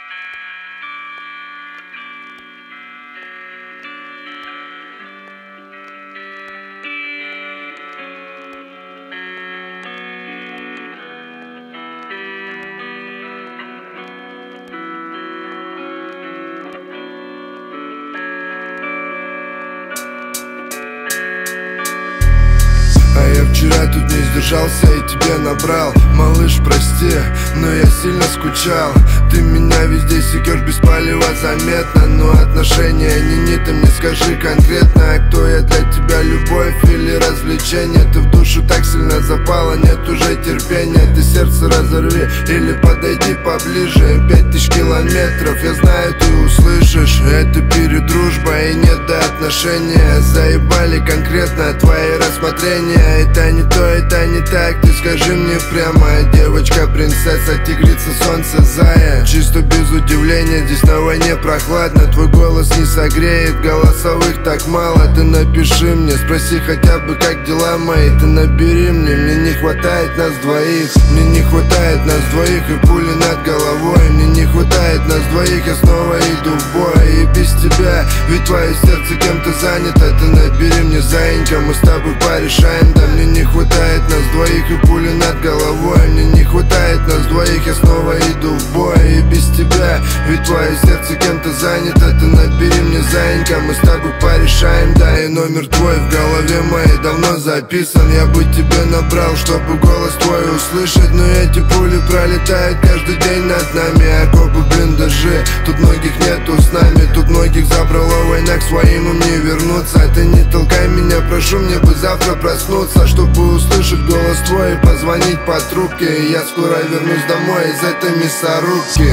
Вчера тут не сдержался и тебе набрал. Малыш, прости, но я сильно скучал. Ты меня везде секешь без палева заметно. Но отношения не ты мне скажи конкретно. А кто я для тебя, любовь или развлечение? Ты в душу так сильно запала, нет уже терпения. Ты сердце разорви или подойди поближе. 5000 километров, я знаю, ты услышишь. Это перед дружбой и нет до отношения. Заебали конкретно твои рассмотрения. Это не то, это не так, ты скажи мне прямо. Девочка, принцесса, тигрица, солнце, зая. Чисто без удивления, здесь на войне прохладно. Твой голос не согреет, голосовых так мало. Ты напиши мне, спроси хотя бы, как дела мои. Ты набери мне не хватает нас двоих. Мне не хватает нас двоих и пули над головой. Мне не хватает нас двоих, я снова иду в бой. И без тебя, ведь твое сердце кем-то занято. Ты набери мне, заинька, мы с тобой порешаем. Да мне не хватает нас двоих и пули над головой. Мне не хватает нас двоих, я снова иду в бой. И без тебя, ведь твое сердце кем-то занято. Ты набери мне, заинька, мы с тобой порешаем. Да, и номер твой в голове моей давно записан. Я бы тебе набрал, чтобы голос твой услышать. Но эти пули пролетают каждый день над нами. Окопы, блиндажи, тут многих нету с нами. Тут многих забрала война, к своим им не вернуться. Ты не толкай меня, прошу, мне бы завтра проснуться, чтобы услышать голос твой и позвонить по трубке. Я скоро вернусь домой из этой мясорубки.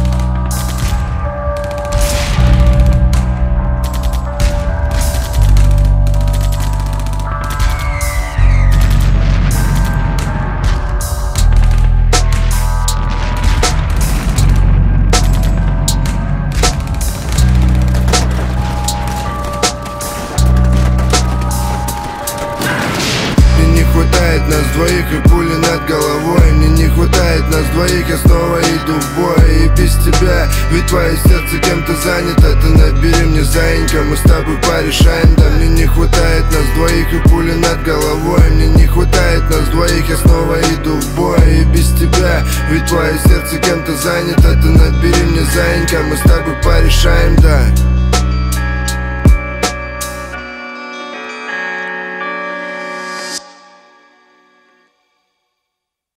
Нас двоих и пули над головой. Мне не хватает нас двоих, я снова иду в бой. И без тебя, ведь твое сердце кем-то занято. Ты набери мне, заинька, мы с тобой порешаем. Да мне не хватает нас двоих и пули над головой. Мне не хватает нас двоих, я снова иду в бой. И без тебя, ведь твое сердце кем-то занято. Ты набери мне, заинька, мы с тобой порешаем, да.